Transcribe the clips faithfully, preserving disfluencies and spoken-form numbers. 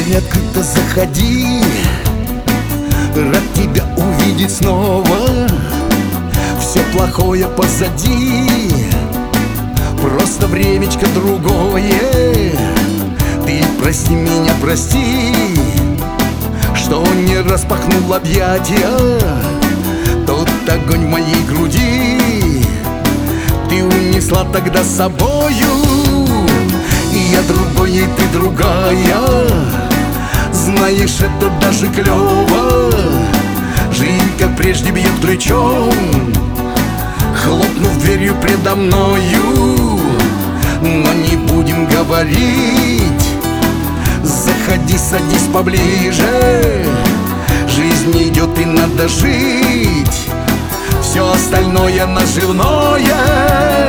Дверь открыта, заходи. Рад тебя увидеть снова. Все плохое позади, просто времечко другое. Ты прости меня, прости, что не распахнул объятия. Тот огонь в моей груди ты унесла тогда с собою. И я другой, и ты другая. Знаешь, это даже клево. Жизнь, как прежде, бьет ключом, хлопнув дверью предо мною. Но не будем говорить. Заходи, садись поближе. Жизнь идет и надо жить. Все остальное наживное.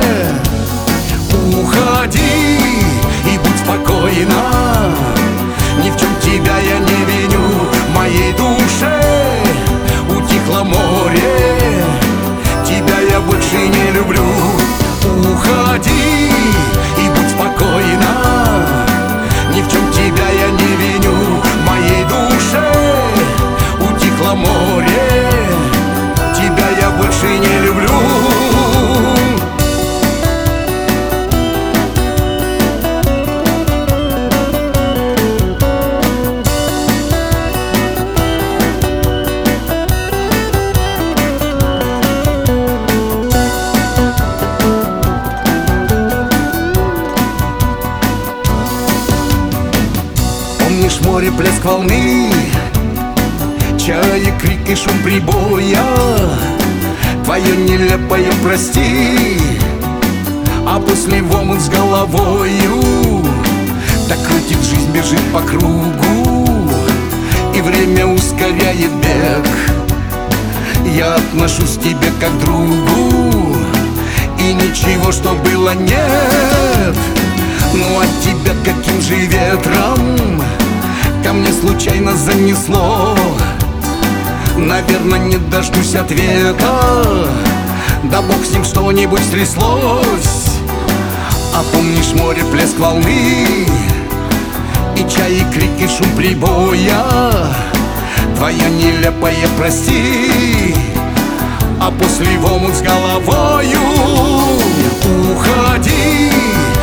Уходи и будь спокойна. Ни в чем тебя я не виню. В моей душе утихло море. Тебя я больше не люблю. Уходи и будь спокойна. Ни в чем тебя я не виню. В моей душе утихло море. Тебя я больше не люблю. Помнишь море, плеск волны, чаи, крик и шум прибоя, твое нелепое прости, а после в омут с головою. Так крутит жизнь, бежит по кругу, и время ускоряет бег. Я отношусь к тебе как к другу, и ничего, что было, нет. Ну от тебя каким же ветром ко мне случайно занесло. Наверное, не дождусь ответа. Да бог с ним, что-нибудь стряслось. А помнишь море, плеск волны, и чай, и крик, и шум прибоя, твоя нелепая прости, а после в омут с головою. Уходи